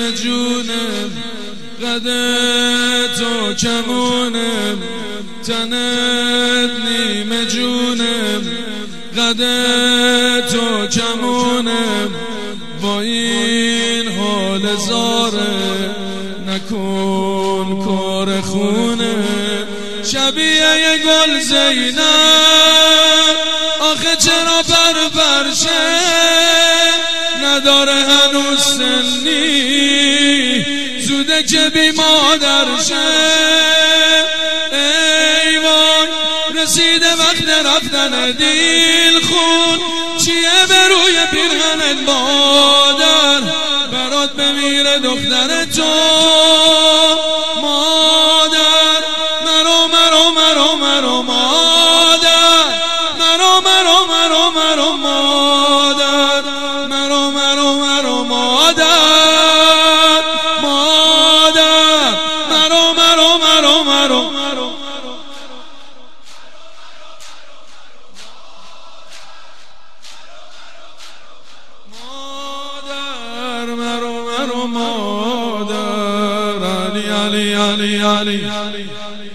نیمه جونم، قد تو کمونم، تنت نیمه جونم، قد تو کمونم. با این حال زاره نکن کار خونه، شبیه یه گل زینب آخه چرا برشه، نداره هنوز سنی زوده که بی مادرشه. ای وای رسیده وقت رفتن دیل خون، چیه به روی پیرهنت مادر برات بمیره دختر تو. مادر مرو مرو مرو مرو مادر، مرو مرو مرو مرو مادر، مرو مرو مرو مادر، مادر مرو مرو مرو مرو مادر، علی علی علی علی.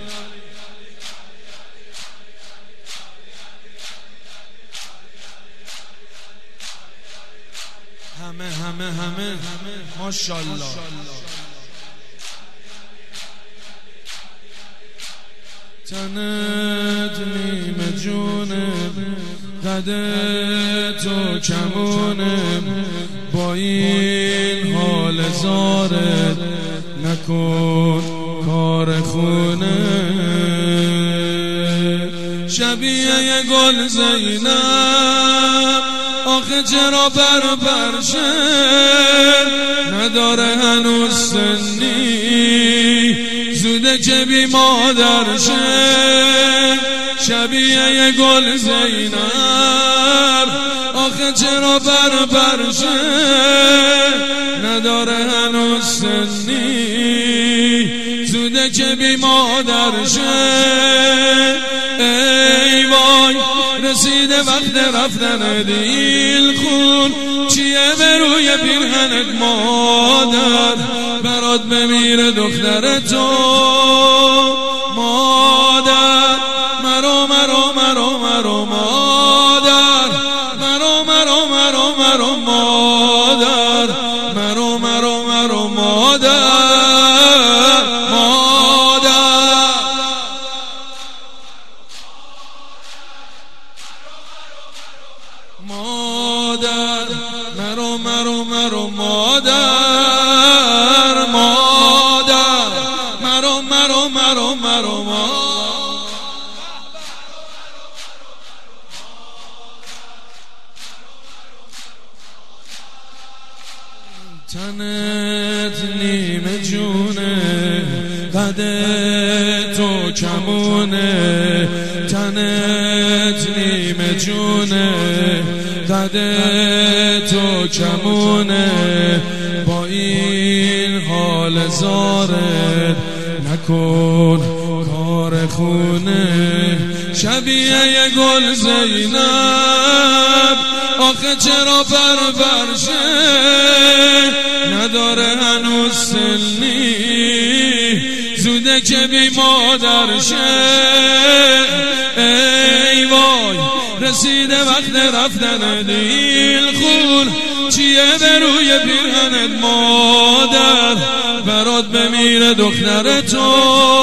همه ماشاءالله. تنت نیمه جونم، قد تو کمونم. با این حال زارت نکن کار خونه، شبیه یه گل زینب آخه چرا برشه، نداره هنوز سنی زوده که بی مادرشه. شبیه یه گل زینب آخه چرا برشه، نداره هنوز سنی زوده که بی مادرشه. ای وای رسیده وقت رفتن دیل خون، چیه به روی پیرهنت مادر برات بمیره دختر تو. مادر مرو مرو مرو مرو مادر، مرو مرو مرو مرو مادر، مرو مرو مرو مادر، مادر مرو مرو مرو مادر، مادر مرو مرو مرو مرو مادر. تنت نیمه جونه، قد تو کمونه، تنت نیمه جونه، قد تو کمونه. با این حال زارت نکن کار خونه، شبیه یه گل زینب آخه چرا برشه، نداره هنوز سنی زوده که بی مادرشه. ای وای رسیده وقت رفتن دیل خون، چیه به روی پیرهنت مادر برات بمیره دختر تو.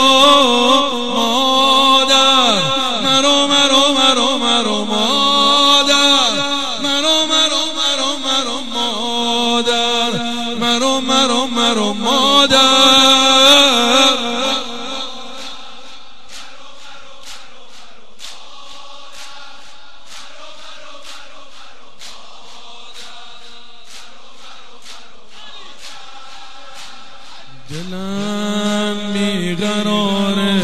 مادر مرو مرو مرو مرو مادر، مرو مرو مرو مرو مادر، مرو مرو مرو مادر. دلم بیقراره،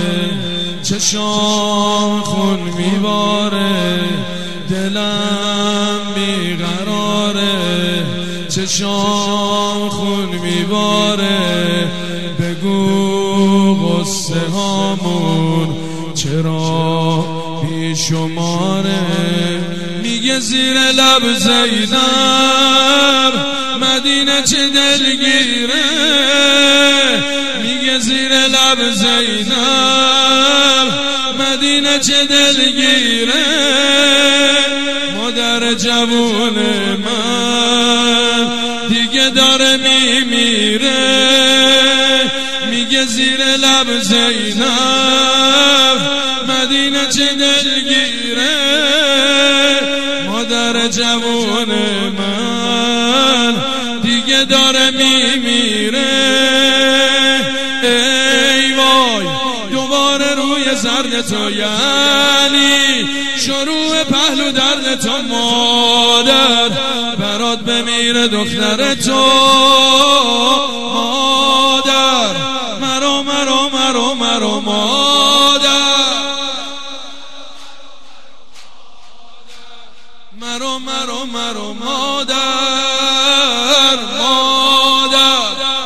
چشام خون میباره، دلم بیقراره، چشام خون میباره. بگو غصه هامون چرا بیشماره. میگه زیر لب زینب مدینه مدینه چه دلگیره، میگه زیر لب زینب مدینه چه دلگیره، مادر جوون من دیگه داره میمیره، میگه زیر لب زینب مدینه چه دلگیره، مادر جوون من دیگه داره میمیره. ای وای دوباره روی زرد تو، یعنی شروع پهلو درد تو، مادر برات بمیره دختر تو، مادر مرو مرو مرو مرو مادر، مرو مرو مرو مادر، مادر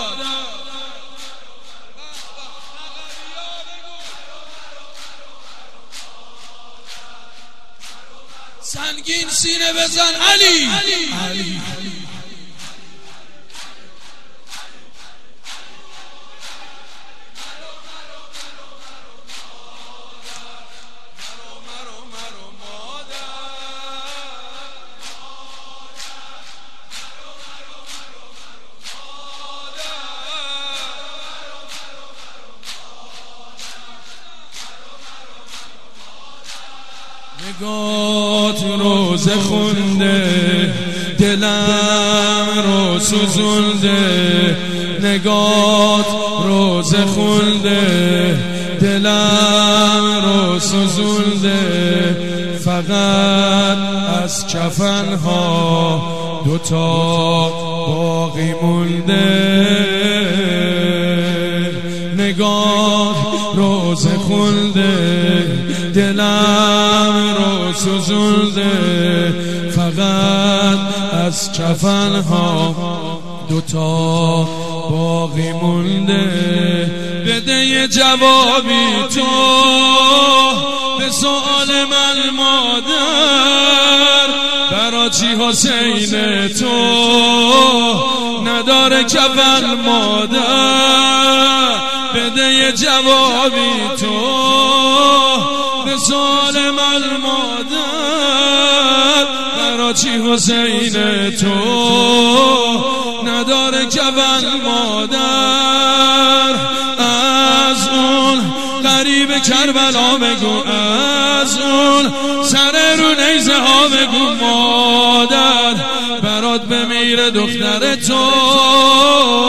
سنگین سینه بزن علی. نگات روزه خونده دلم رو سوزونده، نگات روزه خونده دلم رو سوزونده، فقط از کفنها دوتا باقی مونده، نگات روزه خونده دلم رو سوزونده، فقط از کفنها دوتا باقی مونده. بده یه جوابی تو به سؤال من مادر، برا چی حسین تو نداره کفن مادر، بده یه جوابی تو به سؤال من مادر، برا چی حسین تو نداره کفن مادر. از اون غریب کربلا بگو، از اون سر رو نیزه ها بگو، مادر برات بمیره دختر تو،